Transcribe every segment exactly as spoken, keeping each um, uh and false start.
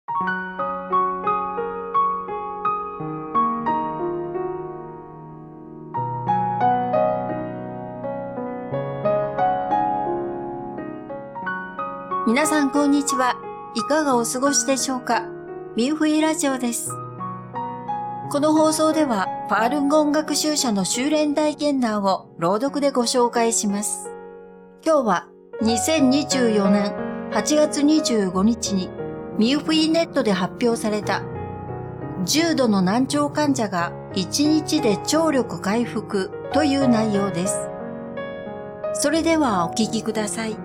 皆さんこんにちは。いかがお過ごしでしょうか。ミューフィーラジオです。この放送ではファールンゴン学習者の修練体験談を朗読でご紹介します。今日はにせんにじゅうよねんはちがつにじゅうごにちにミューフィーネットで発表された重度の難聴患者がいちにちで聴力回復という内容です。それではお聞きください。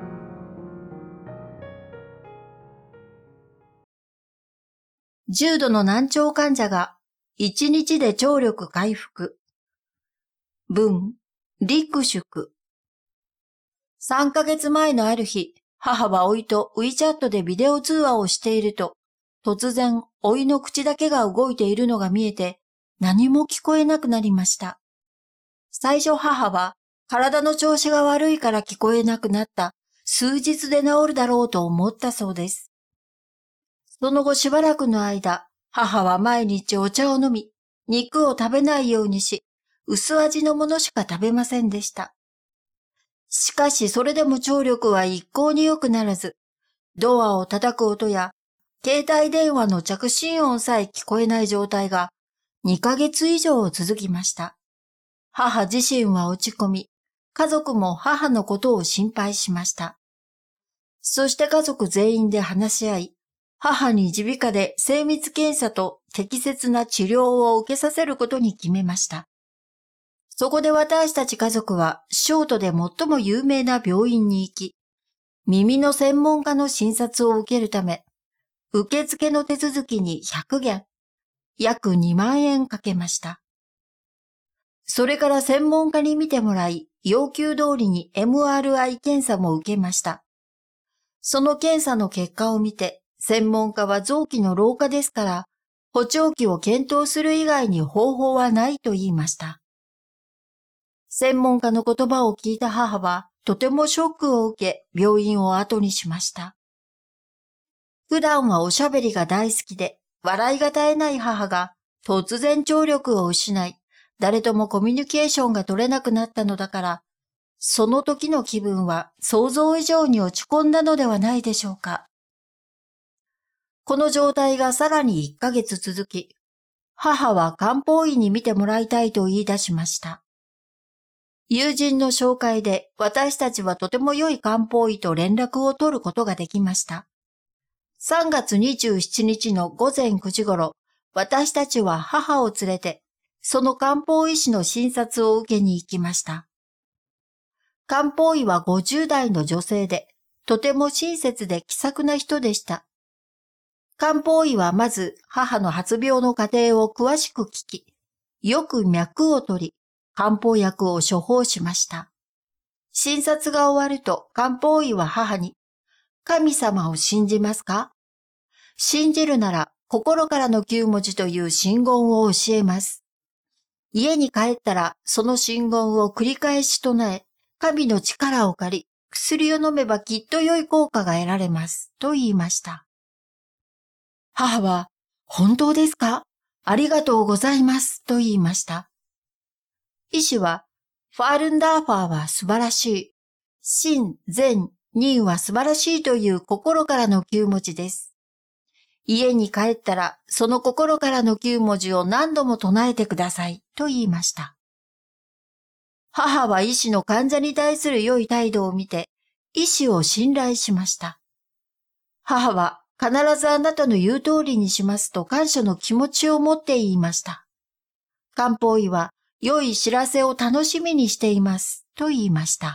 重度の難聴患者がいちにちで聴力回復。文、陸宿。さんかげつまえのある日、母は甥と WeChat でビデオ通話をしていると、突然甥の口だけが動いているのが見えて、何も聞こえなくなりました。最初母は、体の調子が悪いから聞こえなくなった、数日で治るだろうと思ったそうです。その後しばらくの間、母は毎日お茶を飲み、肉を食べないようにし、薄味のものしか食べませんでした。しかしそれでも聴力は一向に良くならず、ドアを叩く音や、携帯電話の着信音さえ聞こえない状態がにかげつ以上続きました。母自身は落ち込み、家族も母のことを心配しました。そして家族全員で話し合い、母に耳鼻科で精密検査と適切な治療を受けさせることに決めました。そこで私たち家族は小都で最も有名な病院に行き、耳の専門家の診察を受けるため、受付の手続きにひゃくげん、約にまんえんかけました。それから専門家に見てもらい、要求通りに エムアールアイ 検査も受けました。その検査の結果を見て、専門家は臓器の老化ですから、補聴器を検討する以外に方法はないと言いました。専門家の言葉を聞いた母は、とてもショックを受け、病院を後にしました。普段はおしゃべりが大好きで、笑いが絶えない母が、突然聴力を失い、誰ともコミュニケーションが取れなくなったのだから、その時の気分は想像以上に落ち込んだのではないでしょうか。この状態がさらにいっかげつ続き、母は漢方医に診てもらいたいと言い出しました。友人の紹介で私たちはとても良い漢方医と連絡を取ることができました。さんがつにじゅうしちにちのごぜんくじごろ、私たちは母を連れて、その漢方医師の診察を受けに行きました。漢方医はごじゅうだいの女性で、とても親切で気さくな人でした。漢方医はまず母の発病の過程を詳しく聞き、よく脈を取り、漢方薬を処方しました。診察が終わると漢方医は母に、神様を信じますか？信じるなら心からのきゅうもじという真言を教えます。家に帰ったらその真言を繰り返し唱え、神の力を借り、薬を飲めばきっと良い効果が得られます、と言いました。母は、本当ですか？ありがとうございます、と言いました。医師は、ファールンダーファーは素晴らしい。心、善、忍は素晴らしいという心からのきゅうもじです。家に帰ったら、その心からのきゅうもじを何度も唱えてください、と言いました。母は医師の患者に対する良い態度を見て、医師を信頼しました。母は、必ずあなたの言う通りにしますと感謝の気持ちを持って言いました。漢方医は、良い知らせを楽しみにしています、と言いました。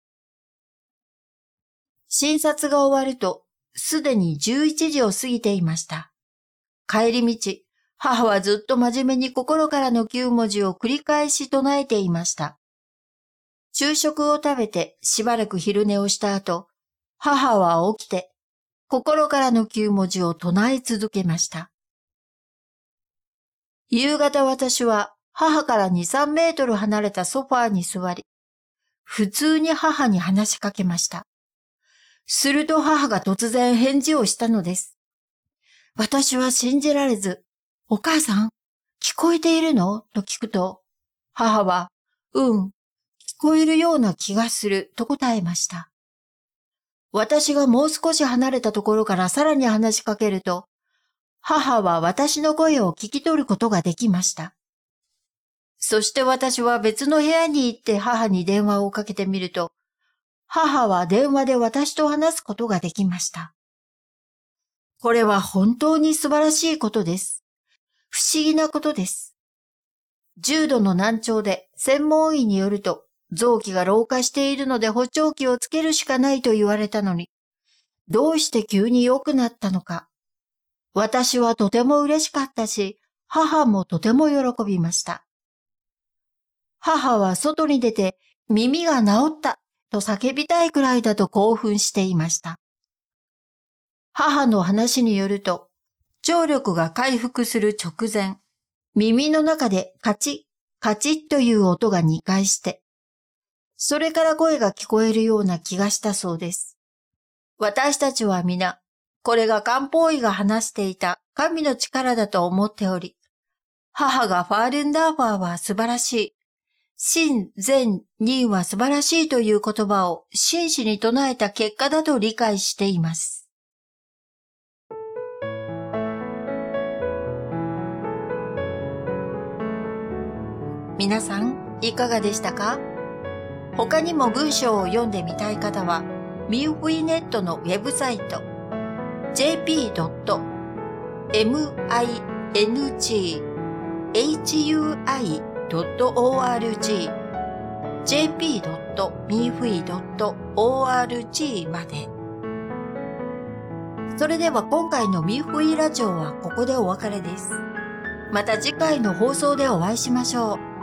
診察が終わると、すでにじゅういちじを過ぎていました。帰り道、母はずっと真面目に心からのきゅうもじを繰り返し唱えていました。昼食を食べてしばらく昼寝をした後、母は起きて、心からのきゅうもじを唱え続けました。夕方私は母からに、さんメートル離れたソファーに座り、普通に母に話しかけました。すると母が突然返事をしたのです。 私は信じられず、お母さん、聞こえているのと聞くと、母は、うん、聞こえるような気がすると答えました。私がもう少し離れたところからさらに話しかけると、母は私の声を聞き取ることができました。そして私は別の部屋に行って母に電話をかけてみると、母は電話で私と話すことができました。これは本当に素晴らしいことです。不思議なことです。重度の難聴で専門医によると、臓器が老化しているので補聴器をつけるしかないと言われたのに、どうして急に良くなったのか。私はとても嬉しかったし、母もとても喜びました。母は外に出て耳が治ったと叫びたいくらいだと興奮していました。母の話によると、聴力が回復する直前、耳の中でカチッ、カチッという音がにかいして、それから声が聞こえるような気がしたそうです。私たちは皆、これが漢方医が話していた神の力だと思っており、母がファールンダーファーは素晴らしい、真善人は素晴らしいという言葉を真摯に唱えた結果だと理解しています。皆さん、いかがでしたか？他にも文章を読んでみたい方は、ミューフィーネットのウェブサイト、ジェーピードットミンハイドットオーアールジー、ジェーピードットミーフィードットオーアールジー まで。それでは今回のミーフィーラジオはここでお別れです。また次回の放送でお会いしましょう。